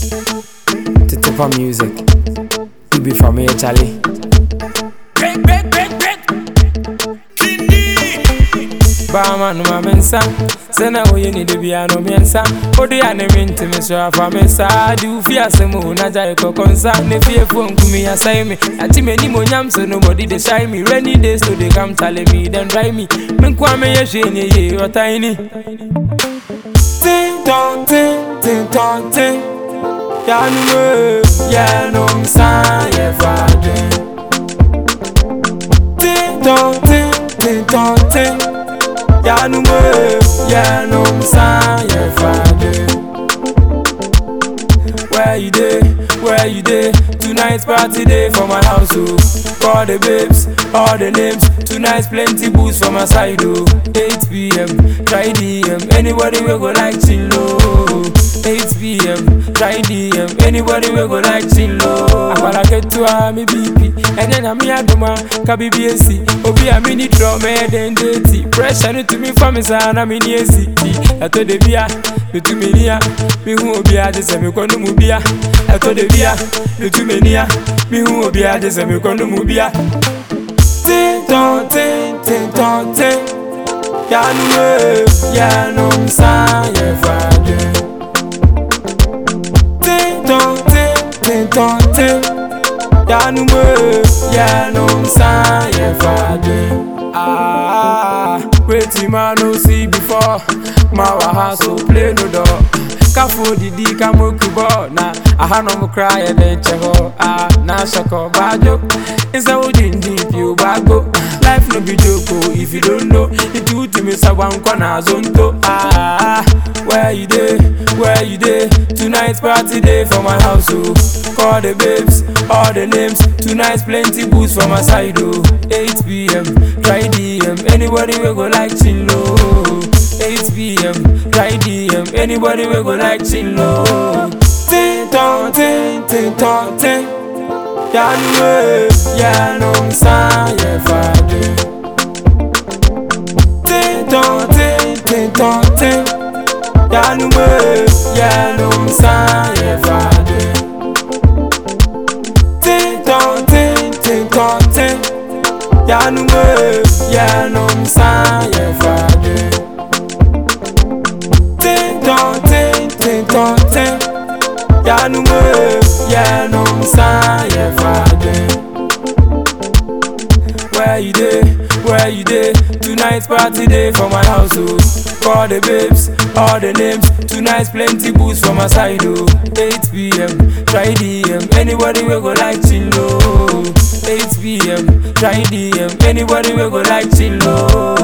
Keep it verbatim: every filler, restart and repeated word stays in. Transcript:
To tip on music. You be from here, Charlie. Break, break, break, break. Bama no mamensa. Sena wo yeni de bia no mensa. Odi anementi me so afa mensa. Di ufia semu na jai kokonsa. Ne fie fo nkumi asai me. Ati me ni monyam so nobody dey shy me. Rainy days so they come tell me then dry me. Men kwa me ye hwe ye otaini. Ting tong ting ting tong ting. Ya no ya no msa ye fade. Ting tong ting ting tong ting. Ya no ya no msa ye fade. Where you dey? Where you dey? Tonight's party day for my house, oh. Call the babes, all the names. Tonight's plenty booze for my side, oh. eight p m, try D M. Anybody will go like chill, oh. eight p m, try D M. Anybody will go like chill, oh. I wanna get to a me B P, and then I'm here to my K B S C. Obi a mini drum, and then dirty. Pressure to me from me, son, I'm in the C T. I told the beer, me to me near. Me who be a just a me kono mubia. I told the beer, me to me near. Me who be a just a me kono mubia. Ting tong ting ting tong ting. Ya no ya no msa ye fade. Ting tong ting ting tong ting. Ya no ya no msa ye fade. Ah, wait man no see before. Ma wa hustle play no door. Kafo didi kamokubo na ahano mo cry e den cheho. Ah, na shako bajo. Insa ujindi you bago. Life no be joke if you don't know. It do to me sawan kwana zonto. Ah, where you dey? Where you dey? Tonight's party day for my house, oh. Call the babes, all the names. Tonight's plenty booze for my side, oh. eight p m, try D M. Anybody will go like chill, oh. eight p m, try D M. Anybody will go like chill, oh. Ting tong ting ting tong ting. Ya no ya no msa ye fade. Ting tong ting ting tong ting. Ya no ya no msa ye fade. Ting tong ting ting tong ting. Ya no ya no msa ye fade. Ting tong ting ting tong ting. Ya no ya no msa ye fade. Where you dey? Where you dey? Tonight's party day for my house, oh. Call the babes, all the names. Tonight's plenty booze for my side, oh. eight p m, try D M. Anybody will go like chill, oh. eight p m, try D M. Anybody will go like chill, oh.